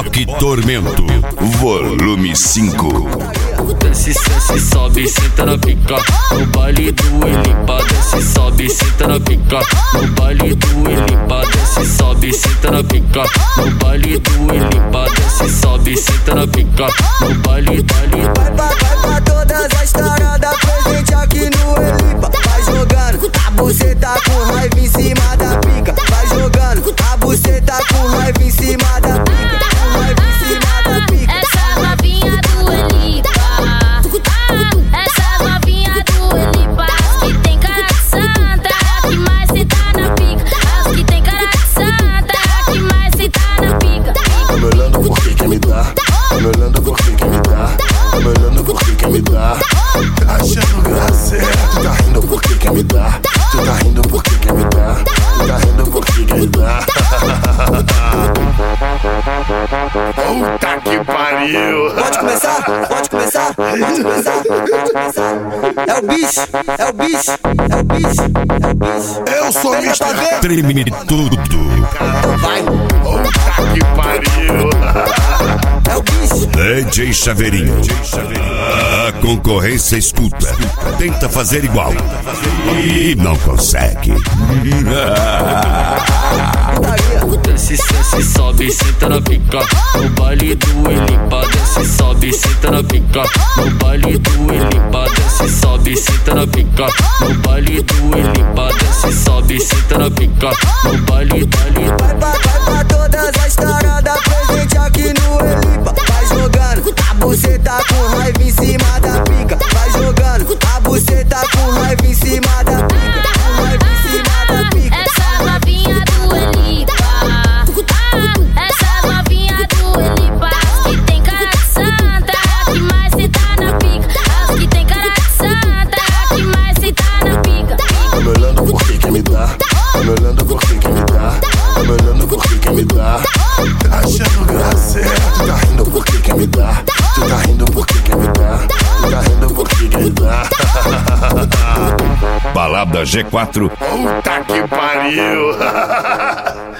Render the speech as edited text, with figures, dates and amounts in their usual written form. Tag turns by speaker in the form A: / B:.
A: Rock Tormento, volume 5.
B: Desce, sobe, senta na pica. No baile do Elipa, desce, sobe, senta na pica. No baile do Elipa, desce, sobe, senta na pica. No baile do Elipa, desce, sobe, senta na pica. No baile.
C: Vai pra todas as taradas presente aqui no Elipa. Vai jogando a buceta com raiva em cima da pica. Vai jogando a buceta com raiva em cima da pica. Com raiva em cima da pica.
D: Essa novinha do Elipa, essa novinha do Elipa, as que tem cara de santa, a que mais se tá na pica. As que tem cara de santa, a que mais se tá na pica.
E: Tá me olhando porque quer me dar, tá me olhando porque quer me dar, tá me olhando porque quer me dar. Tá achando graça, tu tá rindo porque quer me dar, tu tá rindo porque quer me dar, tu tá rindo porque quer me dar. Puta que pariu!
C: Pode começar, pode começar, pode começar, pode começar. É o bicho, é o bicho, é o bicho, é o bicho.
E: Eu sou Mr.
A: Treme tudo.
C: Vai,
E: Puta que pariu!
C: é o bicho.
A: DJ Chaveirinho. A concorrência escuta. Tenta fazer igual. E não consegue.
B: Desce, sobe, senta na pica. No baile do Elipa, desce, sobe, senta na pica. No baile do Elipa, desce, sobe, senta na pica. No baile do Elipa, desce, sobe, senta na pica. No baile.
C: Vai pra todas as taradas presente aqui no Elipa. Vai jogando a buceta com raiva em cima da pica. Vai jogando a buceta com raiva em cima da pica. Com raiva em cima da pica.
D: Essa novinha do Elipa, essa novinha do Elipa, as que tem cara de santa, a que mais se tá na pica. As que tem cara de santa, a que mais se tá na pica.
E: Tá me olhando porque quer me dar, tá me olhando porque quer me dar, tá me olhando porque quer me dar. Tá achando graça, tu tá rindo porque quer me dar, tu tá rindo porque quer me dar, tu tá rindo porque quer me dar.
A: Balada G4.
E: Puta que pariu!